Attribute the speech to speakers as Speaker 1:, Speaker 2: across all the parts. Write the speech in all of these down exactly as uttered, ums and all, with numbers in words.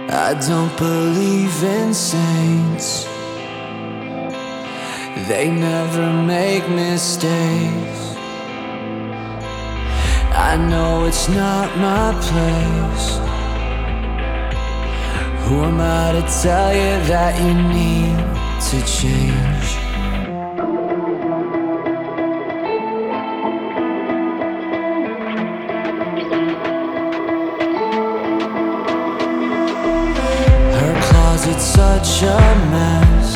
Speaker 1: I don't believe in saints. They never make mistakes. I know it's not my place. Who am I to tell you that you need to change? It's such a mess,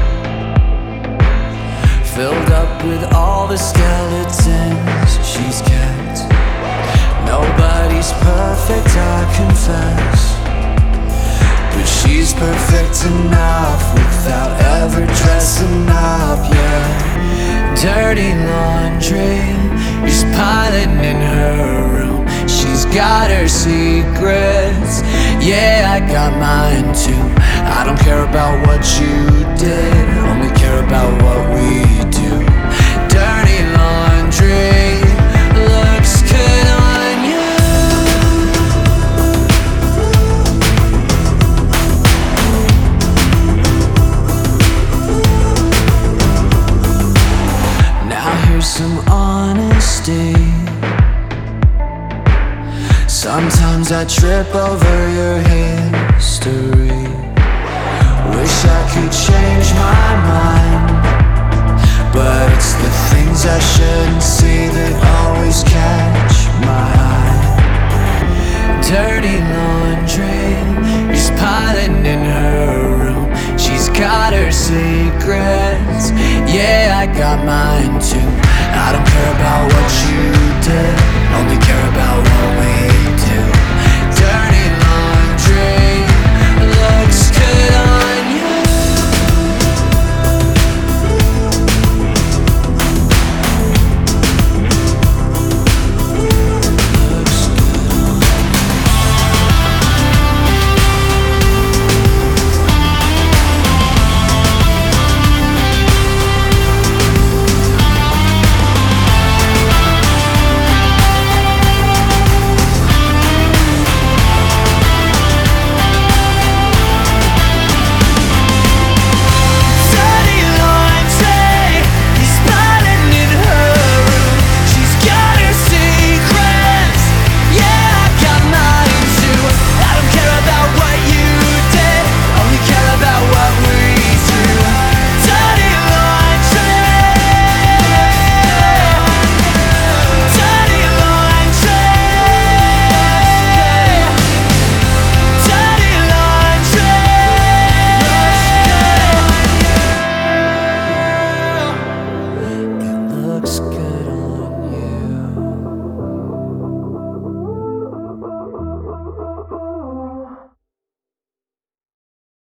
Speaker 1: filled up with all the skeletons she's kept. Nobody's perfect, I confess, but she's perfect enough without ever dressing up, yeah. Dirty laundry is piling in her room. She's got her secrets, yeah, I got mine too. I don't care about what you did, only care about what we do. Dirty laundry looks good on you. Now here's some honesty. Sometimes I trip over your history. Wish I could change my mind, but it's the things I shouldn't see that always catch my eye. Dirty laundry is piling in her room. She's got her secrets, yeah, I got mine too. I don't care about what you did,